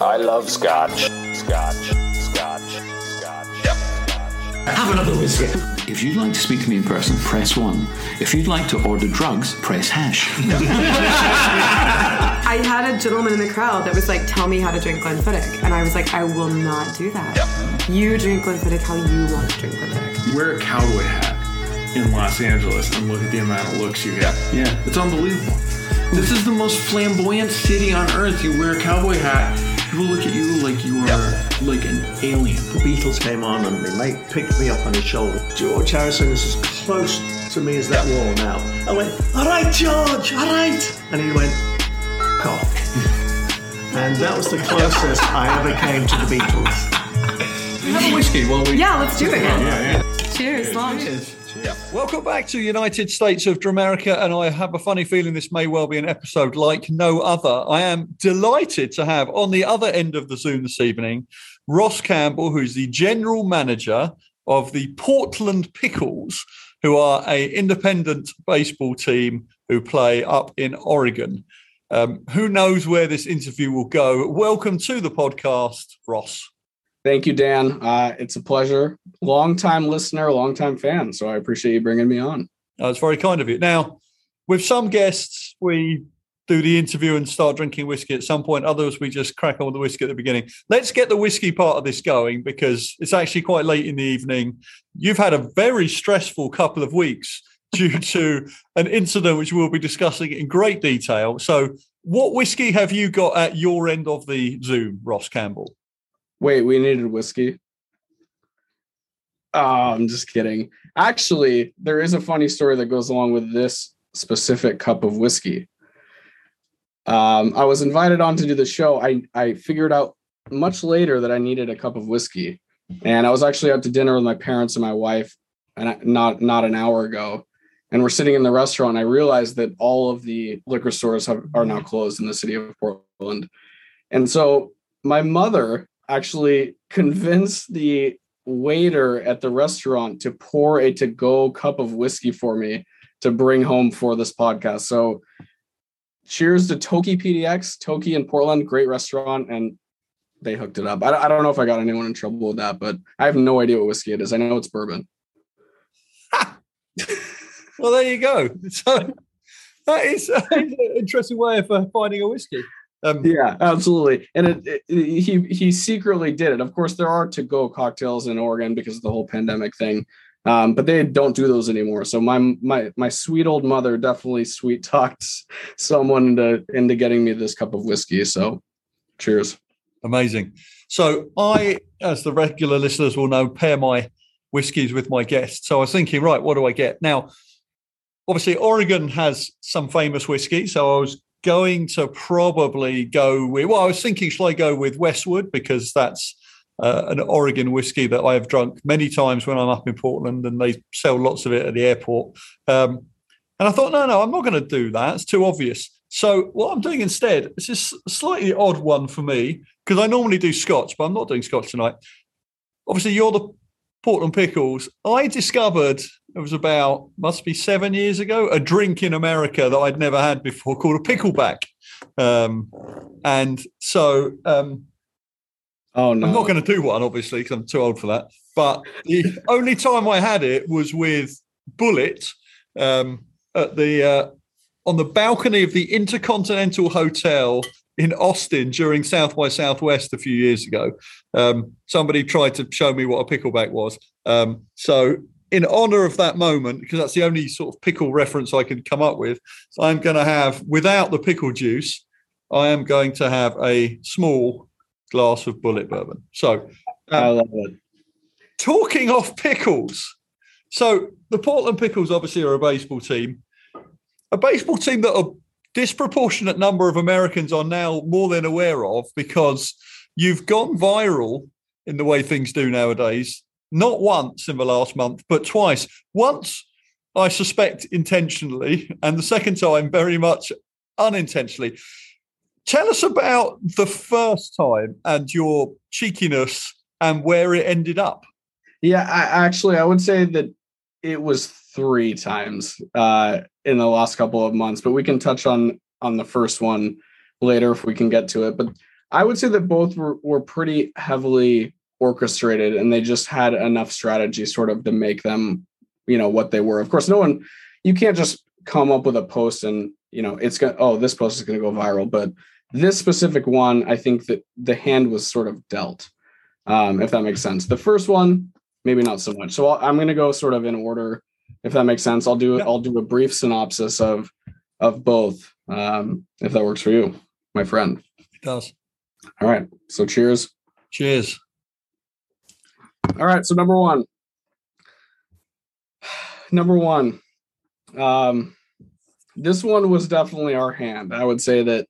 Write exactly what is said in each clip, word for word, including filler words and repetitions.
I love scotch. Scotch. Scotch. Scotch. Yep. Have another whiskey. If you'd like to speak to me in person, press one. If you'd like to order drugs, press hash. I had a gentleman in the crowd that was like, tell me how to drink Glenfiddich. And I was like, I will not do that. Yep. You drink Glenfiddich how you want to drink Glenfiddich. Wear a cowboy hat in Los Angeles and look at the amount of looks you get. Yeah. It's unbelievable. This is the most flamboyant city on earth. You wear a cowboy hat, people look at you like you are yep. like an alien. The Beatles came on and my mate picked me up on his shoulder. George Harrison is as close to me as that wall now. I went, all right, George, all right. And he went, F*** off. And that was the closest I ever came to the Beatles. You have a whiskey while we... Yeah, let's do it. Yeah, yeah. Cheers, long. Cheers. Yeah. Welcome back to United States of Dramerica, and I have a funny feeling this may well be an episode like no other. I am delighted to have on the other end of the Zoom this evening Ross Campbell, who's the general manager of the Portland Pickles, who are an independent baseball team who play up in Oregon. Um, who knows where this interview will go? Welcome to the podcast, Ross. Thank you, Dan. Uh, it's a pleasure. Long-time listener, long-time fan. So I appreciate you bringing me on. Oh, it's very kind of you. Now, with some guests, we do the interview and start drinking whiskey at some point. Others, we just crack on with the whiskey at the beginning. Let's get the whiskey part of this going because it's actually quite late in the evening. You've had a very stressful couple of weeks due to an incident which we'll be discussing in great detail. So what whiskey have you got at your end of the Zoom, Ross Campbell? Wait, we needed whiskey? Oh, I'm just kidding. Actually, there is a funny story that goes along with this specific cup of whiskey. Um, I was invited on to do the show. I, I figured out much later that I needed a cup of whiskey. And I was actually out to dinner with my parents and my wife and I, not, not an hour ago. And we're sitting in the restaurant. And I realized that all of the liquor stores have, are now closed in the city of Portland. And so my mother actually convinced the waiter at the restaurant to pour a to-go cup of whiskey for me to bring home for this podcast. So cheers to Toki P D X, Toki in Portland, great restaurant, and they hooked it up. I, I don't know if I got anyone in trouble with that, but I have no idea what whiskey it is. I know it's bourbon. Well, there you go. So that is, that is an interesting way of uh, finding a whiskey. Um, yeah, absolutely. And it, it, he he secretly did it. Of course, there are to-go cocktails in Oregon because of the whole pandemic thing, um, but they don't do those anymore. So my my my sweet old mother definitely sweet talked someone into into getting me this cup of whiskey. So, cheers. Amazing. So I, as the regular listeners will know, pair my whiskeys with my guests. So I was thinking, right, what do I get now? Obviously, Oregon has some famous whiskey, so I was going to probably go with, well, I was thinking, shall I go with Westwood? Because that's uh, an Oregon whiskey that I have drunk many times when I'm up in Portland and they sell lots of it at the airport. Um, and I thought, no, no, I'm not going to do that. It's too obvious. So what I'm doing instead, it's just a slightly odd one for me because I normally do Scotch, but I'm not doing Scotch tonight. Obviously, you're the Portland Pickles. I discovered, it was about, must be seven years ago, a drink in America that I'd never had before called a pickleback. Um, and so um, oh, no. I'm not going to do one, obviously, because I'm too old for that. But the only time I had it was with Bullet um, at the uh, on the balcony of the Intercontinental Hotel in Austin during South by Southwest a few years ago. Um, somebody tried to show me what a pickleback was. Um, so in honor of that moment, because that's the only sort of pickle reference I could come up with, I'm going to have, without the pickle juice, I am going to have a small glass of Bullet bourbon. So um, I love it. Talking of pickles. So the Portland Pickles obviously are a baseball team, a baseball team that a disproportionate number of Americans are now more than aware of because you've gone viral in the way things do nowadays, not once in the last month, but twice. Once, I suspect, intentionally, and the second time very much unintentionally. Tell us about the first time and your cheekiness and where it ended up. Yeah, I, actually, I would say that it was three times uh, in the last couple of months, but we can touch on on the first one later if we can get to it. But I would say that both were, were pretty heavily orchestrated, and they just had enough strategy sort of to make them, you know, what they were. Of course, no one, you can't just come up with a post and, you know, it's going to, oh, this post is going to go viral. But this specific one, I think that the hand was sort of dealt, um, if that makes sense. The first one, maybe not so much. So I'll, I'm going to go sort of in order, if that makes sense. I'll do, yeah. I'll do a brief synopsis of, of both, um, if that works for you, my friend. It does. All right. So cheers. Cheers. All right. So number one, number one, um, this one was definitely our hand. I would say that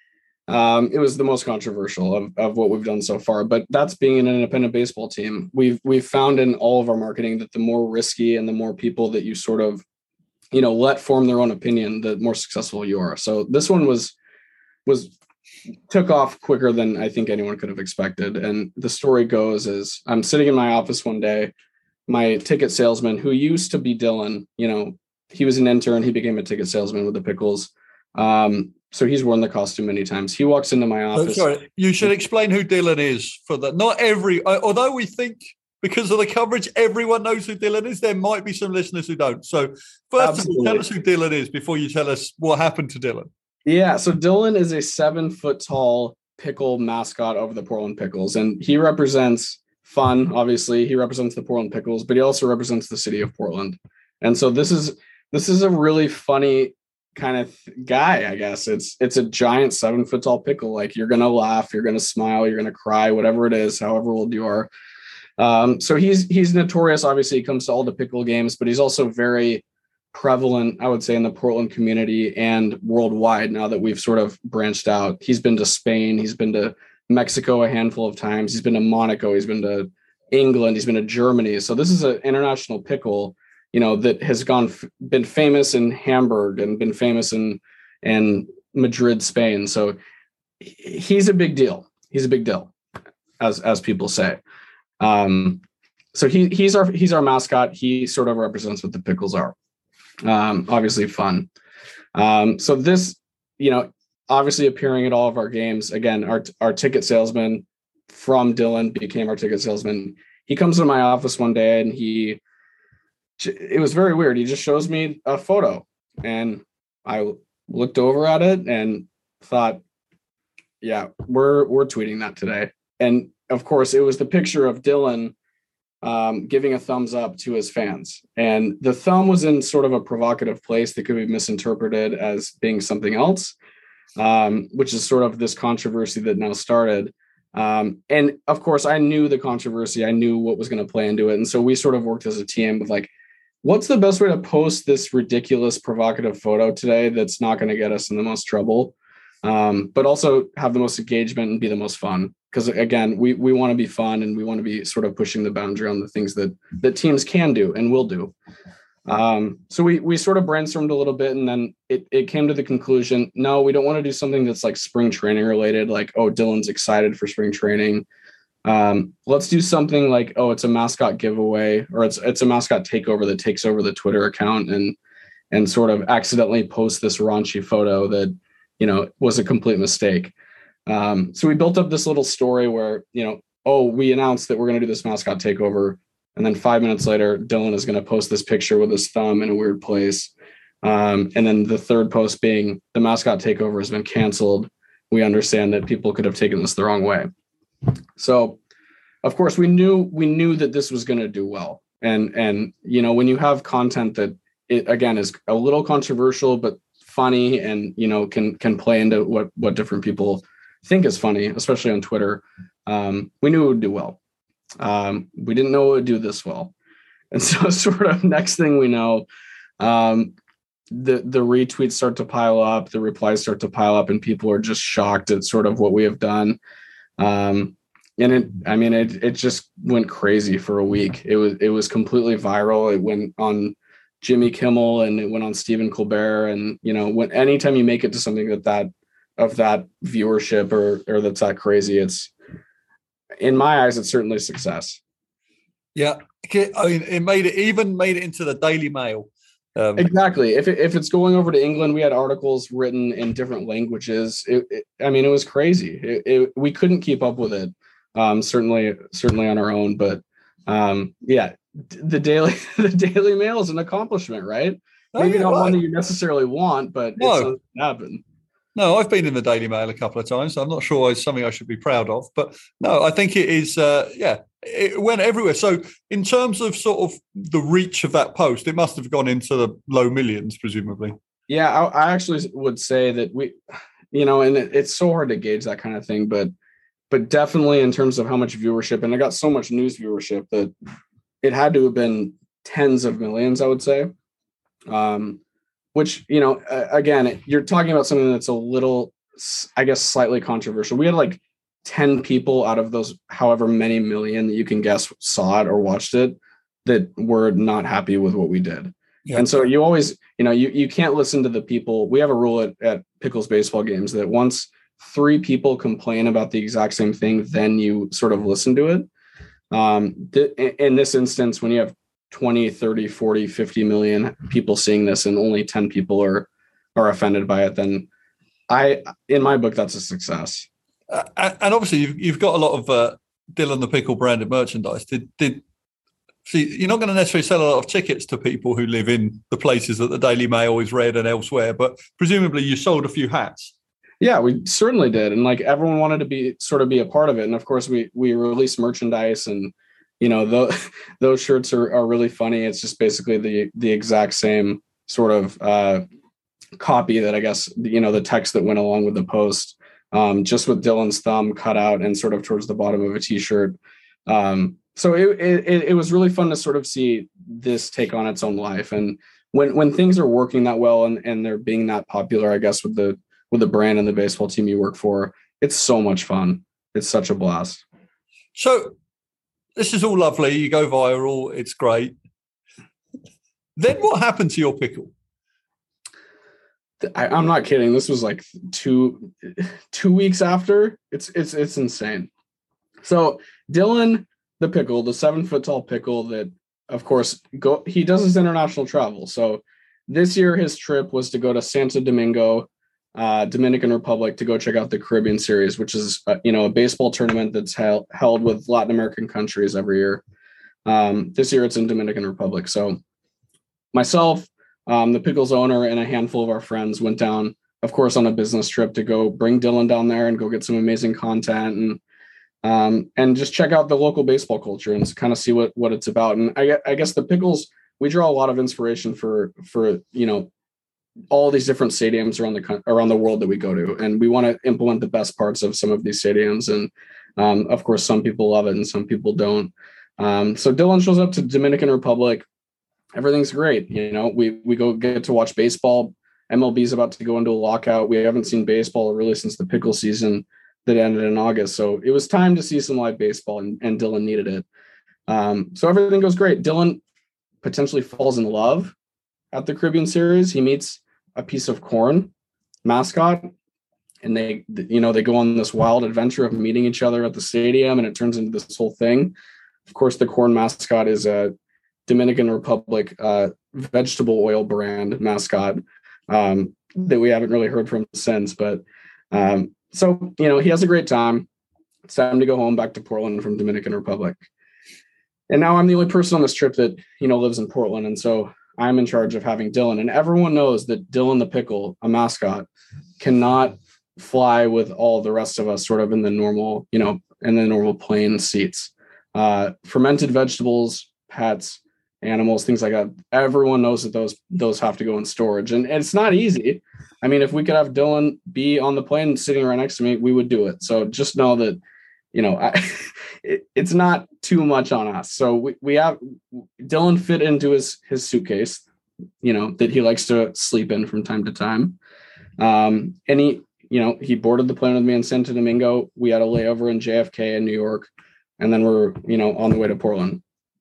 um, it was the most controversial of, of what we've done so far, but that's being an independent baseball team. We've, we've found in all of our marketing that the more risky and the more people that you sort of, you know, let form their own opinion, the more successful you are. So this one was, was, took off quicker than I think anyone could have expected. And the story goes is I'm sitting in my office one day, my ticket salesman, who used to be Dylan, you know, he was an intern, he became a ticket salesman with the Pickles. Um, so he's worn the costume many times. He walks into my office. Oh, sorry, you should explain who Dylan is for that. Not every, although we think because of the coverage, everyone knows who Dylan is, there might be some listeners who don't. So first of all, tell us who Dylan is before you tell us what happened to Dylan. Yeah, so Dylan is a seven foot tall pickle mascot of the Portland Pickles, and he represents fun. Obviously, he represents the Portland Pickles, but he also represents the city of Portland. And so this is this is a really funny kind of guy, I guess. It's it's a giant seven foot tall pickle. Like you're gonna laugh, you're gonna smile, you're gonna cry, whatever it is, however old you are. Um, so he's he's notorious. Obviously, he comes to all the pickle games, but he's also very prevalent, I would say, in the Portland community and worldwide now that we've sort of branched out. He's been to Spain, he's been to Mexico a handful of times, he's been to Monaco, he's been to England, he's been to Germany. So this is an international pickle, you know, that has gone been famous in Hamburg and been famous in in Madrid, Spain. So he's a big deal. He's a big deal, as as people say. Um, so he he's our he's our mascot. He sort of represents what the Pickles are. Um, obviously fun. Um, so this, you know, obviously appearing at all of our games. Again, our our ticket salesman from Dylan became our ticket salesman. He comes to my office one day and he, it was very weird. He just shows me a photo and I looked over at it and thought, yeah, we're, we're tweeting that today. And of course it was the picture of Dylan um, giving a thumbs up to his fans. And the thumb was in sort of a provocative place that could be misinterpreted as being something else, um, which is sort of this controversy that now started. Um, and of course, I knew the controversy. I knew what was going to play into it. And so we sort of worked as a team with like, what's the best way to post this ridiculous, provocative photo today that's not going to get us in the most trouble, um, but also have the most engagement and be the most fun? Because again, we we want to be fun and we want to be sort of pushing the boundary on the things that that teams can do and will do. Um, so we we sort of brainstormed a little bit, and then it it came to the conclusion, no, we don't want to do something that's like spring training related, like, oh, Dylan's excited for spring training. Um, let's do something like, oh, it's a mascot giveaway, or it's it's a mascot takeover that takes over the Twitter account and and sort of accidentally post this raunchy photo that, you know, was a complete mistake. Um, so we built up this little story where, you know, oh, we announced that we're going to do this mascot takeover. And then five minutes later, Dylan is going to post this picture with his thumb in a weird place. Um, and then the third post being the mascot takeover has been canceled. We understand that people could have taken this the wrong way. So, of course, we knew we knew that this was going to do well. And, and, you know, when you have content that, it again, is a little controversial, but funny and, you know, can can play into what, what different people think is funny, especially on Twitter, um, we knew it would do well. Um, we didn't know it would do this well. And so sort of next thing we know, um, the, the retweets start to pile up, the replies start to pile up, and people are just shocked at sort of what we have done. Um, and it, I mean, it, it just went crazy for a week. It was, it was completely viral. It went on Jimmy Kimmel and it went on Stephen Colbert. And, you know, when, anytime you make it to something that, that of that viewership or, or that's that crazy, it's, in my eyes, it's certainly a success. Yeah. I mean, it made it even made it into the Daily Mail. Um, Exactly. If it, if it's going over to England, we had articles written in different languages. It, it, I mean, it was crazy. It, it, we couldn't keep up with it. Um, certainly, certainly on our own. But um, yeah, the daily the Daily Mail is an accomplishment, right? Oh, Maybe yeah, not right. one that you necessarily want, but No. it's something that happened. No, I've been in the Daily Mail a couple of times. So I'm not sure it's something I should be proud of, but no, I think it is. Uh, yeah, it went everywhere. So in terms of sort of the reach of that post, it must have gone into the low millions, presumably. Yeah, I, I actually would say that we, you know, and it, it's so hard to gauge that kind of thing, but but definitely in terms of how much viewership, and I got so much news viewership that it had to have been tens of millions, I would say. Um, which, you know, uh, again, you're talking about something that's a little, I guess, slightly controversial. We had like ten people out of those however many million that you can guess saw it or watched it that were not happy with what we did. Yeah. And so you always, you know, you, you can't listen to the people. We have a rule at, at Pickles baseball games that once three people complain about the exact same thing, then you sort of listen to it. Um, th- in this instance, when you have twenty, thirty, forty, fifty million people seeing this and only ten people are are offended by it, then I, in my book, that's a success. Uh, and obviously, you've, you've got a lot of uh, Dylan the Pickle branded merchandise. Did did see? You're not going to necessarily sell a lot of tickets to people who live in the places that the Daily Mail is read and elsewhere, but presumably you sold a few hats. Yeah, we certainly did, and like everyone wanted to be sort of be a part of it. And of course, we we released merchandise, and you know those those shirts are are really funny. It's just basically the the exact same sort of uh, copy that I guess you know the text that went along with the post. Um, just with Dylan's thumb cut out and sort of towards the bottom of a t-shirt. Um, so it, it, it was really fun to sort of see this take on its own life. And when, when things are working that well and, and they're being that popular, I guess with the, with the brand and the baseball team you work for, it's so much fun. It's such a blast. So this is all lovely. You go viral. It's great. Then what happened to your pickle? I, I'm not kidding. This was like two two weeks after. It's it's it's insane. So Dylan the pickle, the seven foot tall pickle that, of course, go he does his international travel. So this year his trip was to go to Santo Domingo, uh, Dominican Republic, to go check out the Caribbean Series, which is uh, you know a baseball tournament that's held held with Latin American countries every year. Um, this year it's in Dominican Republic. So myself, Um, the Pickles owner, and a handful of our friends went down, of course, on a business trip to go bring Dylan down there and go get some amazing content and um, and just check out the local baseball culture and kind of see what what it's about. And I, I guess the Pickles, we draw a lot of inspiration for for you know all these different stadiums around the around the world that we go to, and we want to implement the best parts of some of these stadiums. And um, of course, some people love it and some people don't. Um, so Dylan shows up to Dominican Republic. Everything's great. You know, we, we go get to watch baseball. M L B is about to go into a lockout. We haven't seen baseball really since the pickle season that ended in August. So it was time to see some live baseball, and, and Dylan needed it. Um, so everything goes great. Dylan potentially falls in love at the Caribbean Series. He meets a piece of corn mascot, and they, you know, they go on this wild adventure of meeting each other at the stadium, and it turns into this whole thing. Of course, the corn mascot is a Dominican Republic uh, vegetable oil brand mascot um, that we haven't really heard from since. But um, so, you know, he has a great time. It's time to go home back to Portland from Dominican Republic. And now I'm the only person on this trip that, you know, lives in Portland. And so I'm in charge of having Dylan. And everyone knows that Dylan the Pickle, a mascot, cannot fly with all the rest of us sort of in the normal, you know, in the normal plane seats. Uh, fermented vegetables, pets, animals, things like that. Everyone knows that those those have to go in storage, and, and it's not easy. I mean, if we could have Dylan be on the plane sitting right next to me, we would do it. So just know that, you know, I, it, it's not too much on us. So we, we have Dylan fit into his his suitcase, you know, that he likes to sleep in from time to time. Um, and he, you know, he boarded the plane with me in Santo Domingo. We had a layover in J F K in New York, and then we're, you know, on the way to Portland.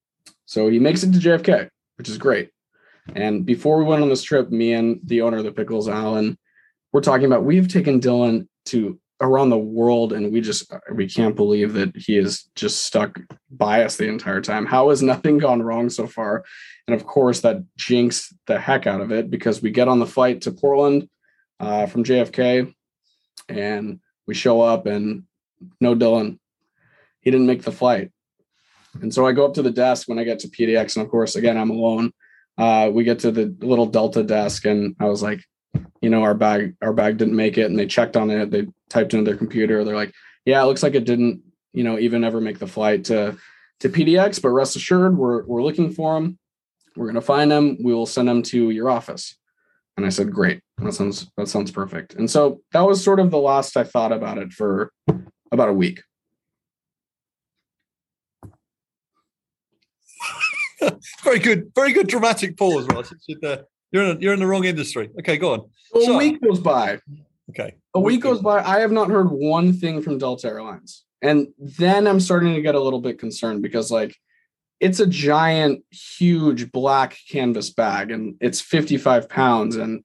So he makes it to J F K, which is great. And before we went on this trip, me and the owner of the Pickles, Alan, we're talking about, we've taken Dylan to around the world, and we just we can't believe that he is just stuck by us the entire time. How has nothing gone wrong so far? And of course, that jinxed the heck out of it, because we get on the flight to Portland uh, from J F K, and we show up and no Dylan. He didn't make the flight. And so I go up to the desk when I get to P D X, and of course, again, I'm alone. Uh, we get to the little Delta desk, and I was like, you know, our bag, our bag didn't make it. And they checked on it. They typed into their computer. They're like, yeah, it looks like it didn't, you know, even ever make the flight to, to P D X, but rest assured, we're, we're looking for him. We're going to find him. We will send him to your office. And I said, great. That sounds, that sounds perfect. And so that was sort of the last I thought about it for about a week. Very good. Very good dramatic pause, Ross. Uh, you're, in a, you're in the wrong industry. Okay, go on. So so, a week goes by. Okay. A week goes by. I have not heard one thing from Delta Airlines. And then I'm starting to get a little bit concerned, because like, it's a giant, huge black canvas bag, and it's fifty-five pounds. And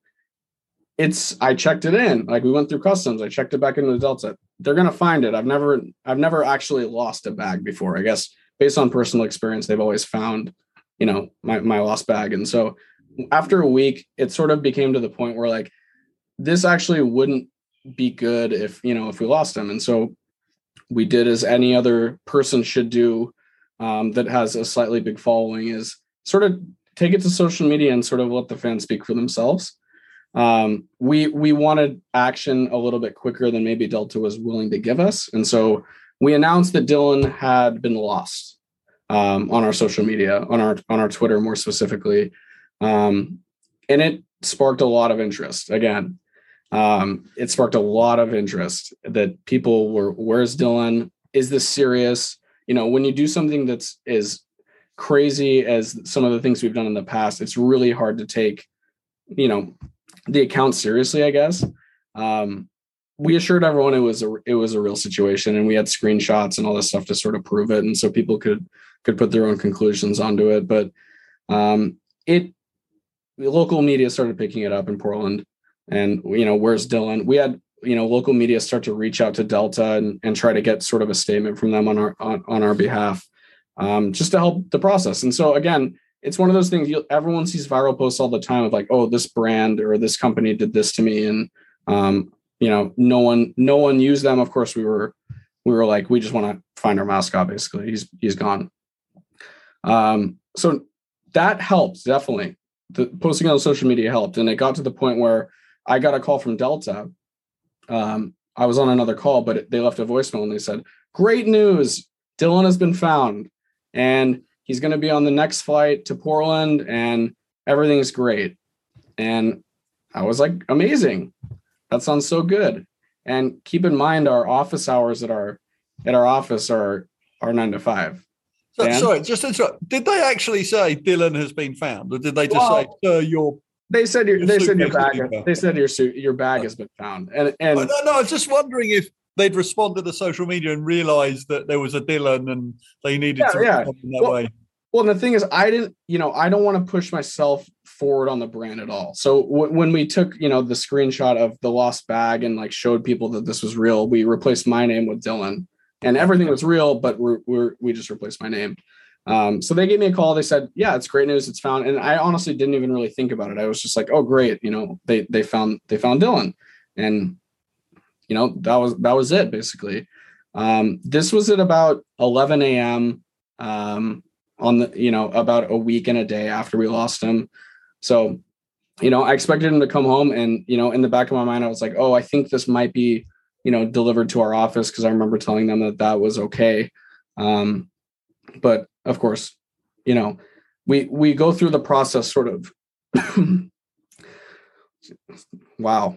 it's, I checked it in, like we went through customs. I checked it back into the Delta. They're going to find it. I've never, I've never actually lost a bag before. I guess based on personal experience, they've always found, you know, my, my lost bag. And so after a week, it sort of became to the point where like, this actually wouldn't be good if, you know, if we lost him. And so we did as any other person should do, um, that has a slightly big following, is sort of take it to social media and sort of let the fans speak for themselves. Um, we, we wanted action a little bit quicker than maybe Delta was willing to give us. And so we announced that Dylan had been lost, um, on our social media, on our, on our Twitter, more specifically. Um, and it sparked a lot of interest. Again, um, it sparked a lot of interest that people were, where's Dylan? Is this serious? You know, when you do something that's as crazy as some of the things we've done in the past, it's really hard to take, you know, the account seriously, I guess. Um, we assured everyone it was a, it was a real situation, and we had screenshots and all this stuff to sort of prove it. And so people could, could put their own conclusions onto it. But, um, it, the local media started picking it up in Portland, and, you know, where's Dylan? We had, you know, local media start to reach out to Delta and, and try to get sort of a statement from them on our, on, on our behalf, um, just to help the process. And so again, it's one of those things, you, everyone sees viral posts all the time of like, oh, this brand or this company did this to me. And, um, you know, no one, no one used them. Of course we were, we were like, we just want to find our mascot. Basically he's, he's gone. Um, so that helped. Definitely the posting on social media helped. And it got to the point where I got a call from Delta. Um, I was on another call, but they left a voicemail and they said, great news. Dylan has been found and he's going to be on the next flight to Portland and everything's great. And I was like, amazing. That sounds so good. And keep in mind, our office hours at our, at our office are, are nine to five. So, Dan? sorry, just interrupt. Did they actually say Dylan has been found, or did they just Well, say, sir, your They said your, Your they said your suitcase has bag, been found. they said your suit, your bag has been found. And, and Oh, no, no, I was just wondering if they'd responded to social media and realized that there was a Dylan and they needed Yeah, to yeah. respond in that Well, way. Well, and the thing is, I didn't, you know, I don't want to push myself forward on the brand at all. So w- when we took, you know, the screenshot of the lost bag and like showed people that this was real, we replaced my name with Dylan, and everything was real, but we're, we're we just replaced my name. Um, so they gave me a call. They said, yeah, it's great news. It's found. And I honestly didn't even really think about it. I was just like, oh, great. You know, they, they found, they found Dylan, and, you know, that was, that was it basically. Um, this was at about eleven a.m. Um, on the, you know, about a week and a day after we lost him. So, you know, I expected him to come home, and, you know, in the back of my mind, I was like, oh, I think this might be, you know, delivered to our office, because I remember telling them that that was okay. Um, but of course, you know, we, we go through the process sort of, wow.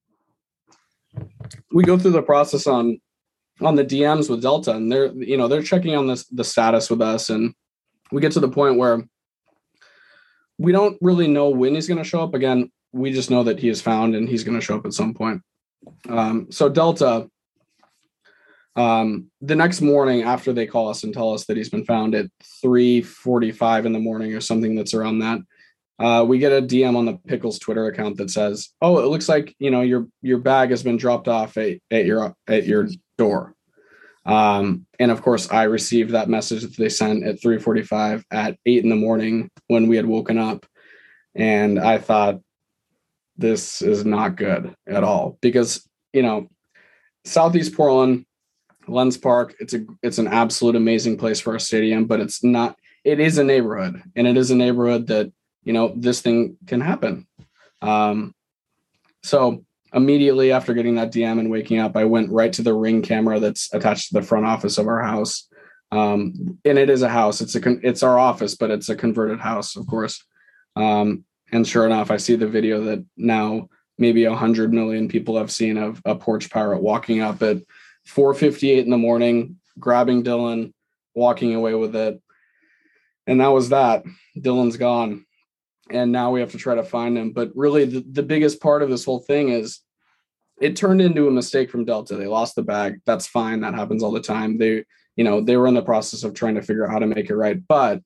We go through the process on, on the D Ms with Delta, and they're, you know, they're checking on this, the status with us. And we get to the point where we don't really know when he's going to show up. Again, we just know that he is found and he's going to show up at some point. Um, so Delta, um, the next morning after they call us and tell us that he's been found at three forty-five in the morning or something that's around that, uh, we get a D M on the Pickles Twitter account that says, "Oh, it looks like you know your your bag has been dropped off at, at your at your door." Um, and of course, I received that message that they sent at three forty-five at eight in the morning when we had woken up, and I thought, this is not good at all because you know, Southeast Portland, Lens Park, it's a it's an absolute amazing place for a stadium, but it's not. It is a neighborhood, and it is a neighborhood that you know this thing can happen. Um, so. Immediately after getting that D M and waking up, I went right to the Ring camera that's attached to the front office of our house. Um, and it is a house. It's a con- it's our office, but it's a converted house, of course. Um, and sure enough, I see the video that now maybe a hundred million people have seen of a porch pirate walking up at four fifty-eight in the morning, grabbing Dylan, walking away with it. And that was that. Dylan's gone. And now we have to try to find him. But really, the, the biggest part of this whole thing is it turned into a mistake from Delta. They lost the bag. That's fine. That happens all the time. They, you know, they were in the process of trying to figure out how to make it right. But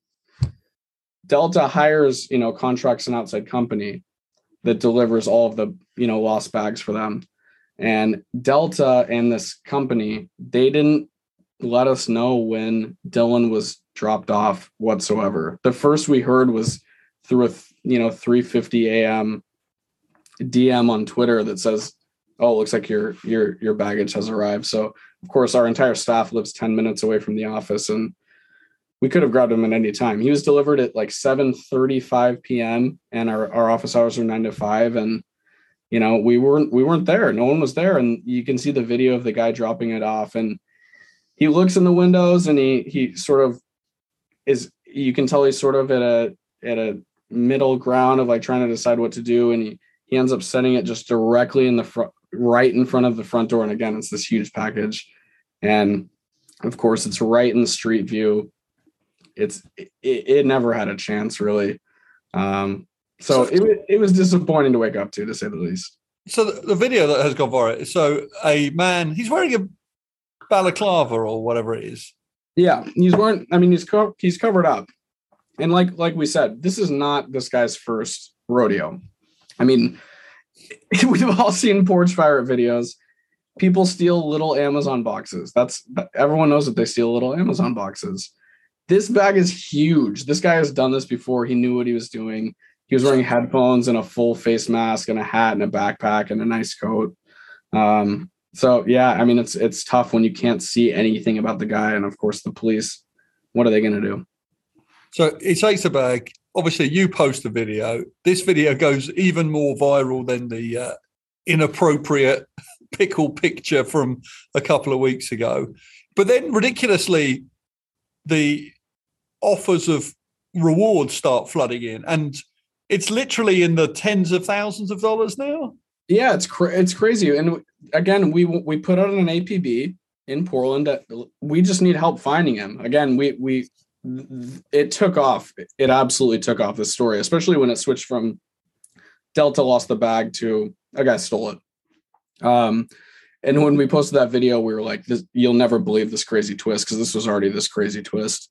Delta hires, you know, contracts an outside company that delivers all of the, you know, lost bags for them. And Delta and this company, they didn't let us know when Dylan was dropped off whatsoever. The first we heard was through a, you know, three fifty a.m. D M on Twitter that says, "Oh, it looks like your your your baggage has arrived." So, of course, our entire staff lives ten minutes away from the office, and we could have grabbed him at any time. He was delivered at like seven thirty-five p.m. and our, our office hours are nine to five, and you know, we weren't we weren't there. No one was there, and you can see the video of the guy dropping it off, and he looks in the windows, and he he sort of is. You can tell he's sort of at a at a middle ground of like trying to decide what to do, and he he ends up setting it just directly in the front, right in front of the front door. And again, it's this huge package, and of course, it's right in the street view. It's it, it never had a chance, really. Um, so it it was disappointing to wake up to, to say the least. So the, the video that has gone viral. So a man, he's wearing a balaclava or whatever it is. Yeah, he's wearing. I mean, he's co- he's covered up. And like like we said, this is not this guy's first rodeo. I mean, we've all seen porch pirate videos. People steal little Amazon boxes. That's everyone knows that they steal little Amazon boxes. This bag is huge. This guy has done this before. He knew what he was doing. He was wearing headphones and a full face mask and a hat and a backpack and a nice coat. Um, so yeah, I mean, it's it's tough when you can't see anything about the guy. And of course, the police. What are they going to do? So he takes a bag. Obviously, you post a video. This video goes even more viral than the uh, inappropriate pickle picture from a couple of weeks ago. But then, ridiculously, the offers of rewards start flooding in, and it's literally in the tens of thousands of dollars now. Yeah, it's cra- it's crazy. And again, we we put out an A P B in Portland. That we just need help finding him. Again, we we. It took off. It absolutely took off, this story, especially when it switched from Delta lost the bag to a guy stole it. Um, and when we posted that video, we were like, this, you'll never believe this crazy twist, because this was already this crazy twist.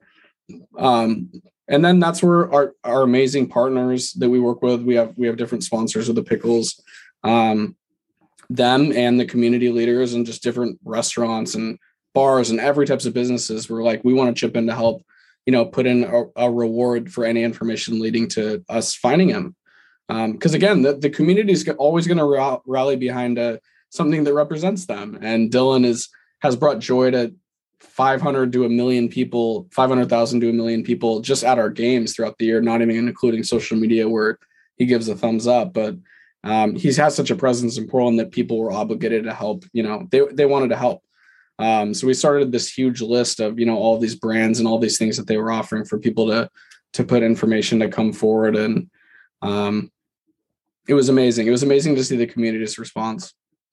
Um, and then that's where our, our amazing partners that we work with, we have we have different sponsors of the Pickles, um, them and the community leaders and just different restaurants and bars and every types of businesses were like, we want to chip in to help, you know, put in a, a reward for any information leading to us finding him. Because um, again, the, the community is always going to ra- rally behind a, something that represents them. And Dylan is has brought joy to five hundred to a million people, five hundred thousand to a million people just at our games throughout the year, not even including social media where he gives a thumbs up. But um, he's had such a presence in Portland that people were obligated to help. You know, they they wanted to help. Um, so we started this huge list of, you know, all these brands and all these things that they were offering for people to, to put information to come forward. And um, it was amazing. It was amazing to see the community's response.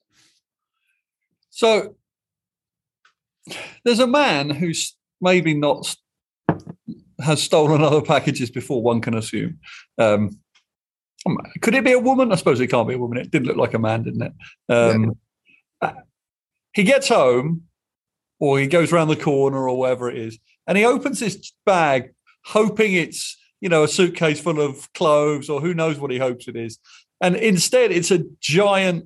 So there's a man who's maybe not has stolen other packages before, one can assume. Um, could it be a woman? I suppose it can't be a woman. It did look like a man, didn't it? Um, yeah. He gets home, or he goes around the corner or wherever it is, and he opens his bag hoping it's you know, a suitcase full of clothes or who knows what he hopes it is. And instead, it's a giant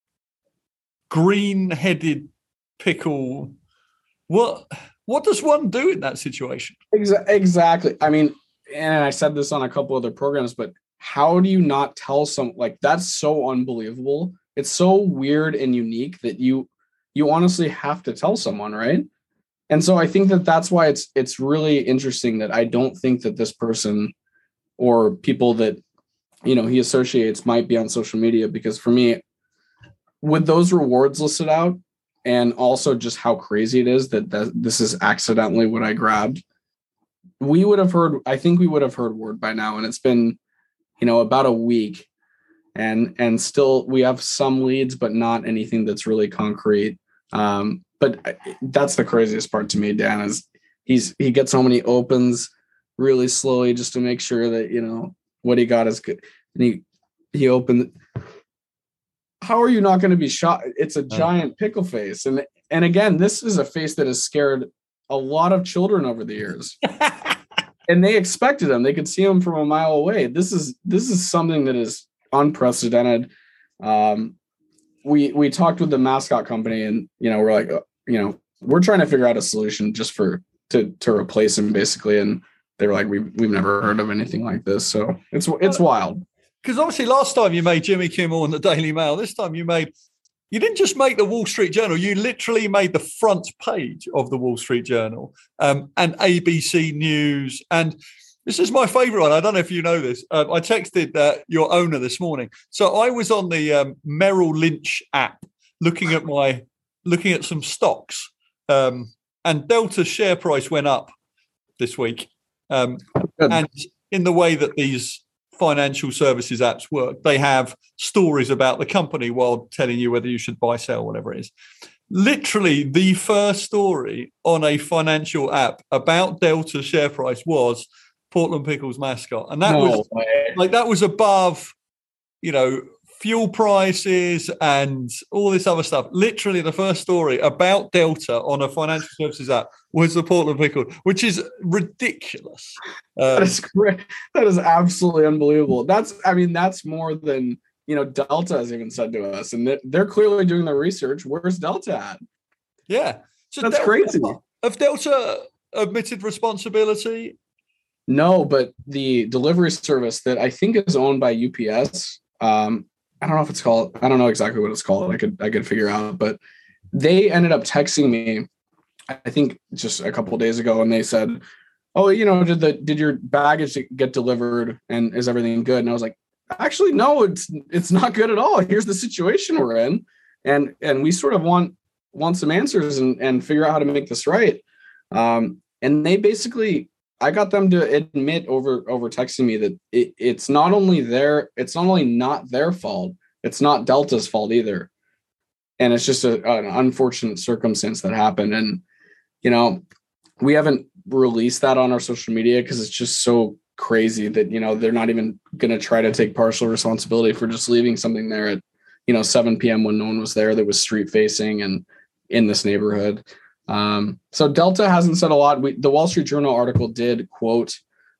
green-headed pickle. What what does one do in that situation? Exactly. I mean, and I said this on a couple other programs, but how do you not tell some, like, that's so unbelievable. It's so weird and unique that you you honestly have to tell someone, right? And so I think that that's why it's it's really interesting that I don't think that this person or people that, you know, he associates might be on social media, because for me, with those rewards listed out and also just how crazy it is that, that this is accidentally what I grabbed, we would have heard, I think we would have heard word by now. And it's been, you know, about a week and, and still we have some leads, but not anything that's really concrete. Um, but that's the craziest part to me, Dan, is he's, he gets so many opens really slowly just to make sure that, you know, what he got is good. And he, he opened. How are you not going to be shot? It's a giant pickle face. And, and again, this is a face that has scared a lot of children over the years. And they expected him. They could see him from a mile away. This is, this is something that is unprecedented. Um, we, we talked with the mascot company and, you know, we're like, you know, we're trying to figure out a solution just for, to, to replace him basically. And they were like, we've, we've never heard of anything like this. So it's, it's wild. Because obviously last time you made Jimmy Kimmel and the Daily Mail. This time you made, you didn't just make the Wall Street Journal, you literally made the front page of the Wall Street Journal um, and A B C News. And this is my favorite one. I don't know if you know this. Uh, I texted uh, your owner this morning. So I was on the um, Merrill Lynch app looking at my, looking at some stocks um, and Delta's share price went up this week. Um, and in the way that these financial services apps work, they have stories about the company while telling you whether you should buy, sell, whatever it is. Literally, the first story on a financial app about Delta's share price was Portland Pickles mascot, and that no was way. like that was above, you know, fuel prices and all this other stuff. Literally, the first story about Delta on a financial services app was the Portland Pickle, which is ridiculous. Um, that is great. That is absolutely unbelievable. That's, I mean, that's more than, you know, Delta has even said to us, and they're, they're clearly doing their research. Where's Delta at? Yeah, so that's Delta, crazy. Have Delta admitted responsibility? No, but the delivery service that I think is owned by U P S. Um, I don't know if it's called, I don't know exactly what it's called. I could, I could figure out, but they ended up texting me, I think just a couple of days ago. And they said, oh, you know, did the, did your baggage get delivered and is everything good? And I was like, actually, no, it's, it's not good at all. Here's the situation we're in. And, and we sort of want, want some answers and, and figure out how to make this right. Um, and they basically, I got them to admit over, over texting me that it, it's not only their, it's not only not their fault, it's not Delta's fault either. And it's just a, an unfortunate circumstance that happened. And, you know, we haven't released that on our social media because it's just so crazy that, you know, they're not even going to try to take partial responsibility for just leaving something there at, you know, seven p.m. when no one was there that was street facing and in this neighborhood. Um, so Delta hasn't said a lot. We, the Wall Street Journal article did quote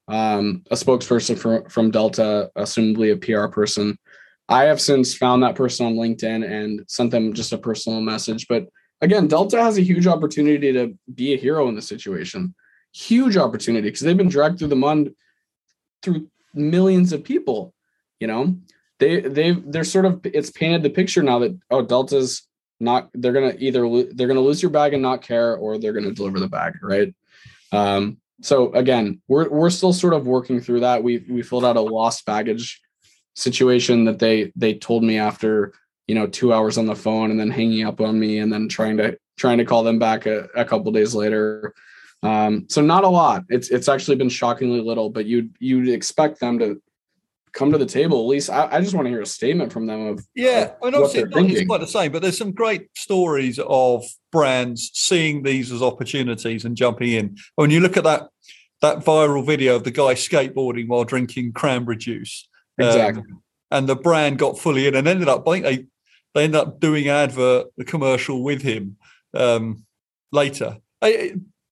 um, a spokesperson from, from Delta, assumably a P R person. I have since found that person on LinkedIn and sent them just a personal message. But again, Delta has a huge opportunity to be a hero in this situation. Huge opportunity because they've been dragged through the mud through millions of people. You know, they they they're sort of, it's painted the picture now that, oh, Delta's not, they're going to either, they're going to lose your bag and not care, or they're going to deliver the bag. Right. Um, so again, we're, we're still sort of working through that. We, we filled out a lost baggage situation that they, they told me after, you know, two hours on the phone and then hanging up on me and then trying to, trying to call them back a, a couple of days later. Um, so not a lot. It's, it's actually been shockingly little, but you'd, you'd expect them to come to the table. At least I, I just want to hear a statement from them of yeah, of and obviously it's quite the same, but there's some great stories of brands seeing these as opportunities and jumping in. When you look at that that viral video of the guy skateboarding while drinking cranberry juice, exactly, um, and the brand got fully in and ended up, I think they they ended up doing advert, the commercial with him um, later. I,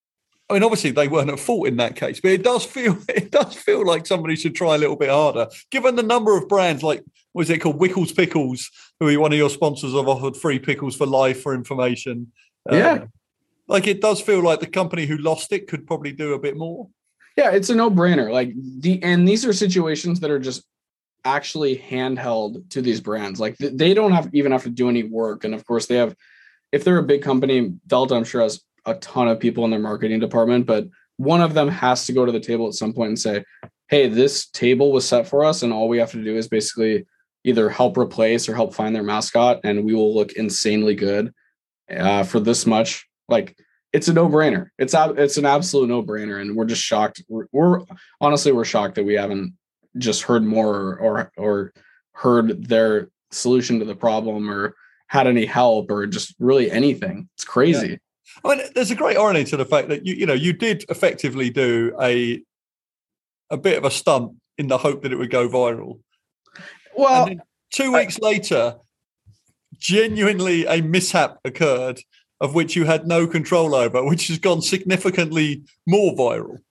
I mean, obviously they weren't at fault in that case, but it does feel it does feel like somebody should try a little bit harder, given the number of brands like what is it called, Wickles Pickles, who are one of your sponsors, have offered free pickles for life for information. Yeah, uh, like it does feel like the company who lost it could probably do a bit more. Yeah, it's a no-brainer. Like the and these are situations that are just actually handheld to these brands. Like they don't have even have to do any work, and of course they have. If they're a big company, Delta, I'm sure, has a ton of people in their marketing department, but one of them has to go to the table at some point and say, hey, this table was set for us, and all we have to do is basically either help replace or help find their mascot, and we will look insanely good uh, for this much. Like, it's a no-brainer. It's a, it's an absolute no-brainer, and we're just shocked. We're, we're honestly, we're shocked that we haven't just heard more or or heard their solution to the problem or had any help or just really anything. It's crazy. Yeah. I mean, there's a great irony to the fact that you you know you did effectively do a a bit of a stunt in the hope that it would go viral. Well, and then two weeks I, later, genuinely a mishap occurred of which you had no control over, which has gone significantly more viral.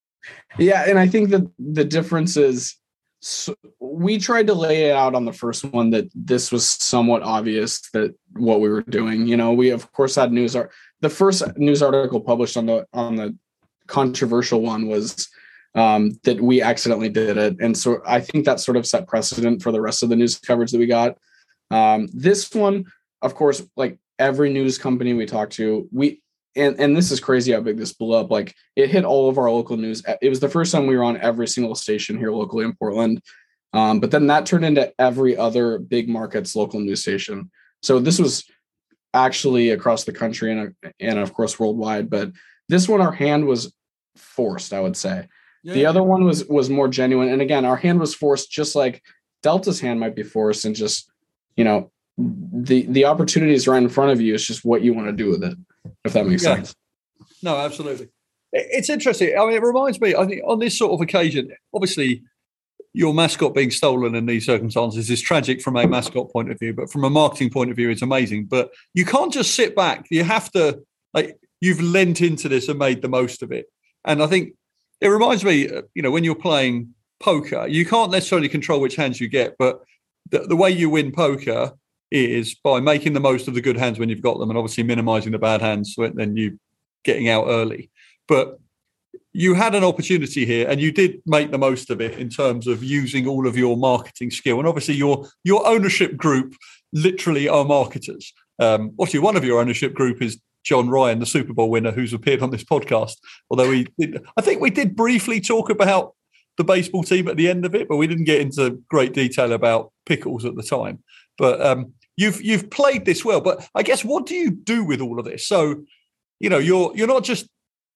Yeah, and I think that the difference is so we tried to lay it out on the first one that this was somewhat obvious that what we were doing. You know, we of course had news. Art- the first news article published on the on the controversial one was um, that we accidentally did it, and so I think that sort of set precedent for the rest of the news coverage that we got. Um, this one, of course, like every news company we talked to, we and and this is crazy how big this blew up. Like it hit all of our local news. It was the first time we were on every single station here locally in Portland. Um, but then that turned into every other big market's local news station. So this was actually across the country and, and of course worldwide. But this one, our hand was forced, I would say. Yeah. The other one was was more genuine. And again, our hand was forced just like Delta's hand might be forced, and just, you know, the the opportunity is right in front of you. It's just what you want to do with it, if that makes yeah. sense. No, absolutely. It's interesting. I mean, it reminds me, I think on this sort of occasion, obviously your mascot being stolen in these circumstances is tragic from a mascot point of view, but from a marketing point of view, it's amazing. But you can't just sit back. You have to, like, you've lent into this and made the most of it. And I think it reminds me, you know, when you're playing poker, you can't necessarily control which hands you get, but the, the way you win poker is by making the most of the good hands when you've got them, and obviously minimizing the bad hands when you getting out early. But you had an opportunity here, and you did make the most of it in terms of using all of your marketing skill. And obviously, your your ownership group literally are marketers. Um, obviously, one of your ownership group is John Ryan, the Super Bowl winner, who's appeared on this podcast. Although we, did, I think we did briefly talk about the baseball team at the end of it, but we didn't get into great detail about pickles at the time. But um, you've you've played this well. But I guess, what do you do with all of this? So, you know, you're you're not just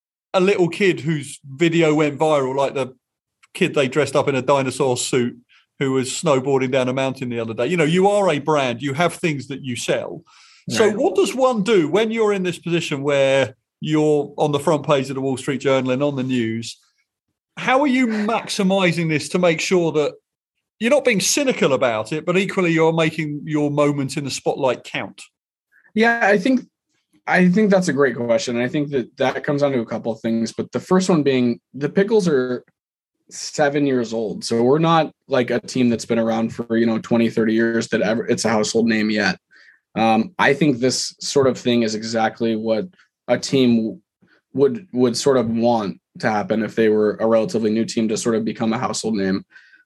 a little kid whose video went viral, like the kid they dressed up in a dinosaur suit who was snowboarding down a mountain the other day. You know, you are a brand. You have things that you sell. Right. So what does one do when you're in this position where you're on the front page of the Wall Street Journal and on the news? How are you maximizing this to make sure that you're not being cynical about it, but equally you're making your moments in the spotlight count? Yeah, I think I think that's a great question. And I think that that comes down to a couple of things. But the first one being, the Pickles are seven years old. So we're not like a team that's been around for, you know, twenty, thirty years that ever it's a household name yet. Um, I think this sort of thing is exactly what a team would would sort of want to happen if they were a relatively new team to sort of become a household name.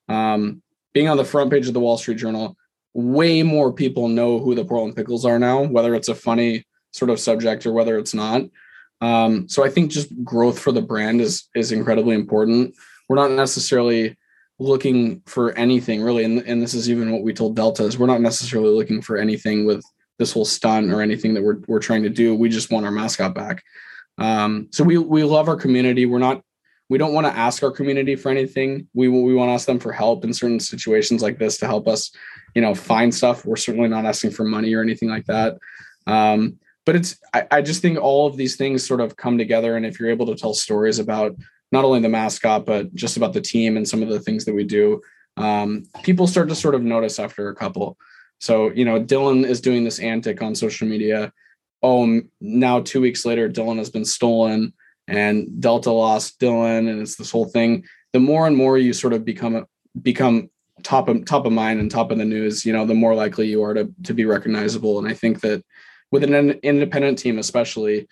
Um, being on the front page of the Wall Street Journal, way more people know who the Portland Pickles are now, whether it's a funny sort of subject or whether it's not. Um, so I think just growth for the brand is is incredibly important. We're not necessarily looking for anything really, and, and this is even what we told Delta, is we're not necessarily looking for anything with this whole stunt or anything that we're we're trying to do. We just want our mascot back. Um, so we we love our community. We're not we don't want to ask our community for anything. We we want to ask them for help in certain situations like this to help us, you know, find stuff. We're certainly not asking for money or anything like that. Um, But it's, I, I just think all of these things sort of come together. And if you're able to tell stories about not only the mascot, but just about the team and some of the things that we do, um, people start to sort of notice after a couple. So, you know, Dylan is doing this antic on social media. Oh, now two weeks later, Dylan has been stolen. and Delta lost Dylan, and it's this whole thing. The more and more you sort of become become top of top of mind and top of the news, you know, the more likely you are to to be recognizable. And I think that with an independent team, especially,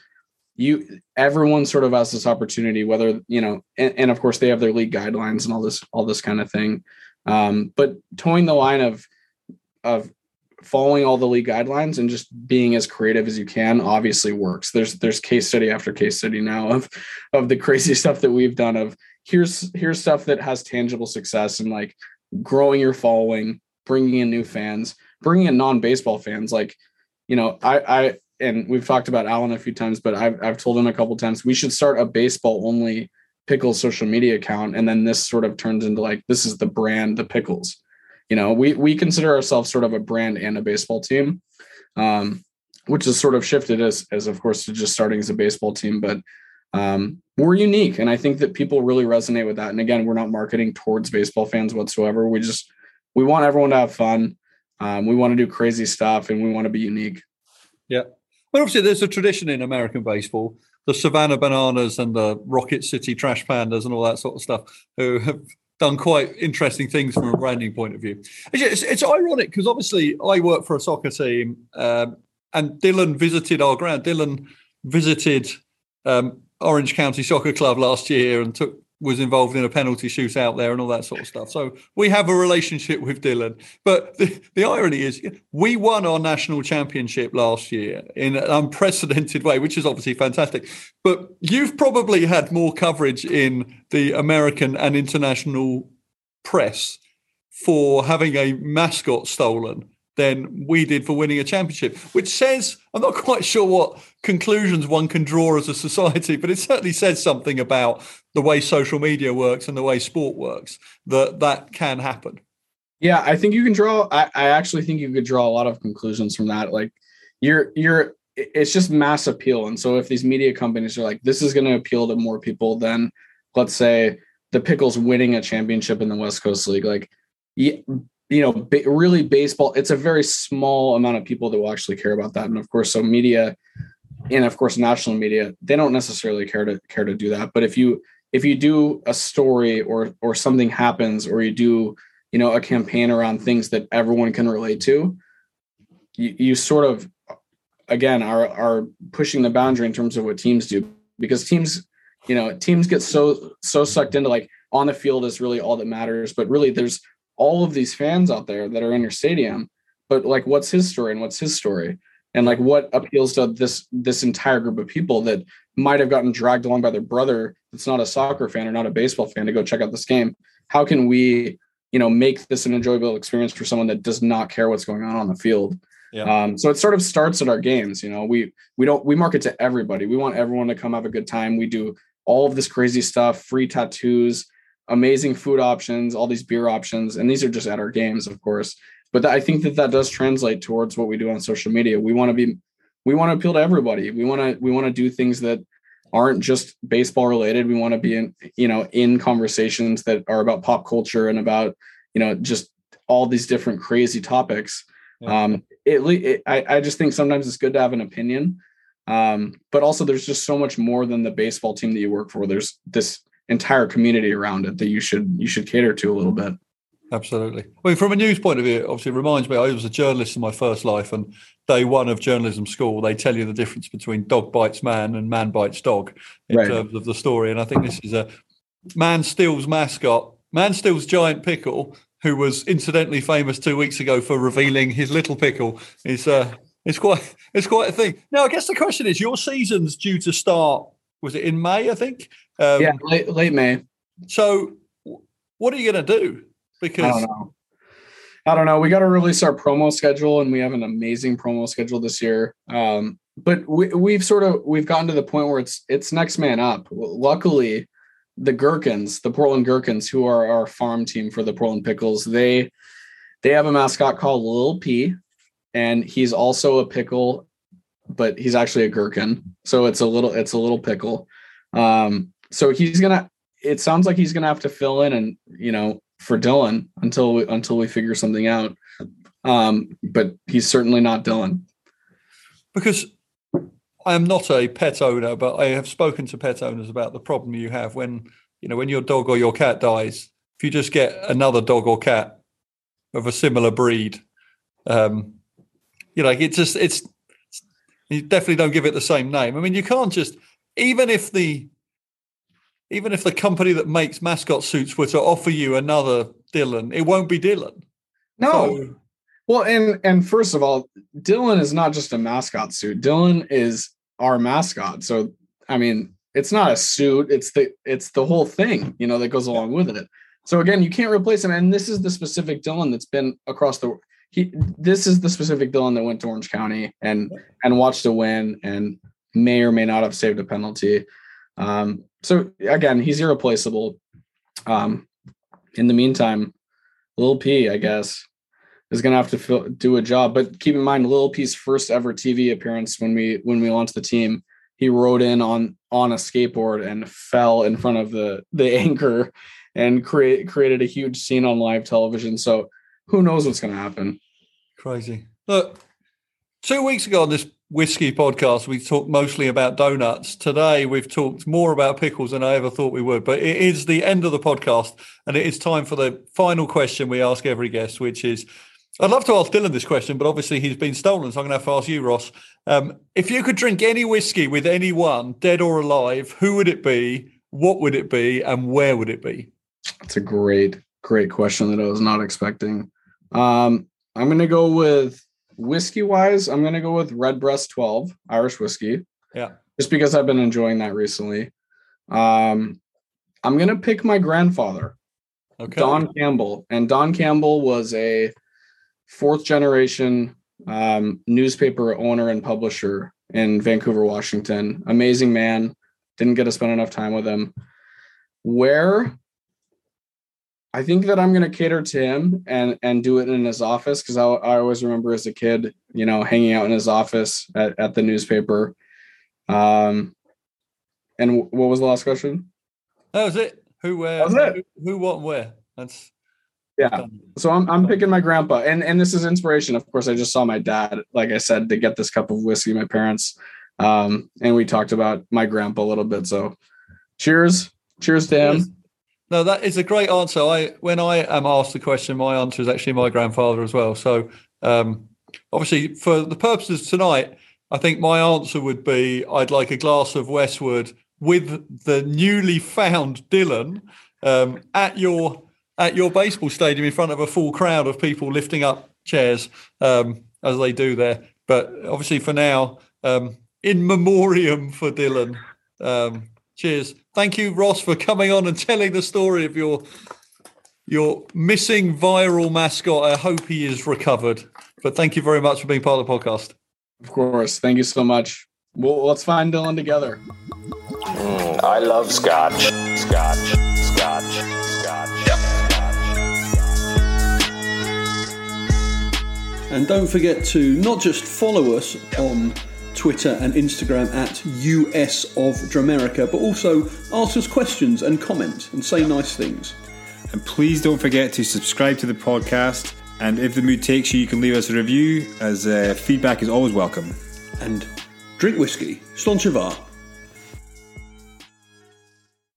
you everyone sort of has this opportunity, whether, you know, and, and of course they have their league guidelines and all this all this kind of thing. Um, but towing the line of of following all the league guidelines and just being as creative as you can obviously works. There's there's case study after case study now of of the crazy stuff that we've done of here's here's stuff that has tangible success and like growing your following, bringing in new fans, bringing in non-baseball fans. Like, you know, I I and we've talked about Alan a few times, but I've I've told him a couple times we should start a baseball only Pickles social media account, and then this sort of turns into like this is the brand, the Pickles. You know, we we consider ourselves sort of a brand and a baseball team, um, which has sort of shifted as as of course to just starting as a baseball team, but um, we're unique, and I think that people really resonate with that. And again, we're not marketing towards baseball fans whatsoever. We just we want everyone to have fun. Um, we want to do crazy stuff, and we want to be unique. Yeah. Well, obviously, there's a tradition in American baseball. The Savannah Bananas and the Rocket City Trash Pandas and all that sort of stuff, who have done quite interesting things from a branding point of view. It's, it's ironic because obviously I work for a soccer team, um, and Dylan visited our ground. Dylan visited um, Orange County Soccer Club last year and took was involved in a penalty shootout there and all that sort of stuff. So we have a relationship with Dylan. But the, the irony is we won our national championship last year in an unprecedented way, which is obviously fantastic. But you've probably had more coverage in the American and international press for having a mascot stolen than we did for winning a championship, which says, I'm not quite sure what conclusions one can draw as a society, but it certainly says something about the way social media works and the way sport works, that that can happen. Yeah, I think you can draw, I, I actually think you could draw a lot of conclusions from that. Like you're, you're, it's just mass appeal. And so if these media companies are like, this is going to appeal to more people than, let's say, the Pickles winning a championship in the West Coast League, like, yeah, you know, ba- really baseball, it's a very small amount of people that will actually care about that. And of course, so media and of course, national media, they don't necessarily care to care to do that. But if you, if you do a story or, or something happens, or you do, you know, a campaign around things that everyone can relate to, you, you sort of, again, are, are pushing the boundary in terms of what teams do, because teams, you know, teams get so, so sucked into like on the field is really all that matters. But really there's all of these fans out there that are in your stadium, but like, what's his story and what's his story? And like, what appeals to this, this entire group of people that might've gotten dragged along by their brother that's not a soccer fan or not a baseball fan to go check out this game? How can we, you know, make this an enjoyable experience for someone that does not care what's going on on the field? Yeah. Um, so it sort of starts at our games. You know, we, we don't, we market to everybody. We want everyone to come have a good time. We do all of this crazy stuff, free tattoos, amazing food options, all these beer options. And these are just at our games, of course. But th- I think that that does translate towards what we do on social media. We want to be, we want to appeal to everybody. We want to, we want to do things that aren't just baseball related. We want to be in, you know, in conversations that are about pop culture and about, you know, just all these different crazy topics. Yeah. Um, it, it I, I just think sometimes it's good to have an opinion. Um, but also there's just so much more than the baseball team that you work for. There's this entire community around it that you should you should cater to a little bit. Absolutely. I mean, from a news point of view, obviously it reminds me, I was a journalist in my first life, and day one of journalism school, they tell you the difference between dog bites man and man bites dog in right. terms of the story. And I think this is a Man Steele's mascot, Man Steele's giant pickle, who was incidentally famous two weeks ago for revealing his little pickle, is uh, it's quite it's quite a thing. Now, I guess the question is, your season's due to start, was it in May, I think? Um, yeah, late, late May. So what are you going to do? Because I don't know. I don't know. We got to release our promo schedule, and we have an amazing promo schedule this year. Um, but we, we've sort of, we've gotten to the point where it's, it's next man up. Luckily, the Gherkins, the Portland Gherkins, who are our farm team for the Portland Pickles, they, they have a mascot called Lil P, and he's also a pickle, but he's actually a gherkin. So it's a little, it's a little pickle. Um, so he's going to, it sounds like he's going to have to fill in and, you know, for Dylan until we, until we figure something out. Um, but he's certainly not Dylan. Because I am not a pet owner, but I have spoken to pet owners about the problem you have when, you know, when your dog or your cat dies. If you just get another dog or cat of a similar breed, um, you know, it's just, it's, you definitely don't give it the same name. I mean, you can't just, even if the, even if the company that makes mascot suits were to offer you another Dylan, it won't be Dylan. No. So, well, and and first of all, Dylan is not just a mascot suit. Dylan is our mascot. So, I mean, it's not a suit. It's the it's the whole thing, you know, that goes along with it. So again, you can't replace him. And this is the specific Dylan that's been across the. He this is the specific Dylan that went to Orange County and and watched a win and may or may not have saved a penalty. Um, so again, he's irreplaceable. Um, in the meantime, Lil P, I guess, is going to have to fill, do a job. But keep in mind, Lil P's first ever T V appearance when we when we launched the team, he rode in on on a skateboard and fell in front of the the anchor and create created a huge scene on live television. So who knows what's going to happen? Crazy. Look, two weeks ago on this whiskey podcast, we talked mostly about donuts. Today, we've talked more about pickles than I ever thought we would. But it is the end of the podcast, and it is time for the final question we ask every guest, which is, I'd love to ask Dylan this question, but obviously he's been stolen, so I'm going to have to ask you, Ross. Um, if you could drink any whiskey with anyone, dead or alive, who would it be, what would it be, and where would it be? That's a great, great question that I was not expecting. Um, I'm going to go with whiskey-wise, I'm going to go with Redbreast twelve, Irish whiskey. Yeah. Just because I've been enjoying that recently. Um, I'm going to pick my grandfather, Okay. Don Campbell. And Don Campbell was a fourth-generation um, newspaper owner and publisher in Vancouver, Washington. Amazing man. Didn't get to spend enough time with him. Where I think that I'm going to cater to him and, and do it in his office, because I, I always remember as a kid, you know, hanging out in his office at, at the newspaper. Um, and w- what was the last question? That was it. Who, where, That was it. Who, who, what, and where? That's Yeah. So I'm I'm picking my grandpa, and and this is inspiration. Of course, I just saw my dad, like I said, to get this cup of whiskey. My parents, um, and we talked about my grandpa a little bit. So, cheers, cheers to him. No, that is a great answer. I when I am asked the question, my answer is actually my grandfather as well. So um, obviously, for the purposes tonight, I think my answer would be I'd like a glass of Westwood with the newly found Dylan um, at your at your baseball stadium in front of a full crowd of people lifting up chairs um, as they do there. But obviously, for now, um, in memoriam for Dylan. Um, cheers. Thank you, Ross, for coming on and telling the story of your your missing viral mascot. I hope he is recovered. But thank you very much for being part of the podcast. Of course. Thank you so much. Well, let's find Dylan together. Mm, I love scotch. Scotch. Scotch. Scotch. Yep. And don't forget to not just follow us on Twitter and Instagram at U S of Dramerica, but also ask us questions and comment and say nice things. And please don't forget to subscribe to the podcast. And if the mood takes you, you can leave us a review, as uh, feedback is always welcome. And drink whiskey. Slán sivar.